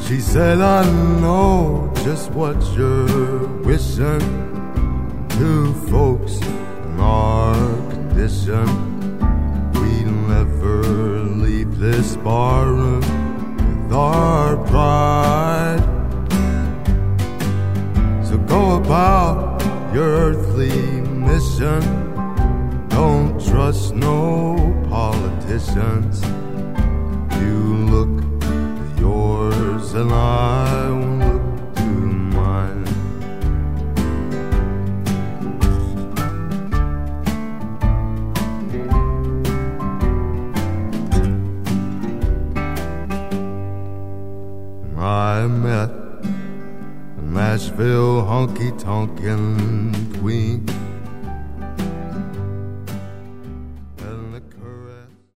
She said, I know just what you're wishing. Two folks in our condition, we'll never leave this barroom with our pride. So go about your earthly mission. Don't trust no politicians. You look to yours and I will look to mine. I met a Nashville honky-tonkin' queen.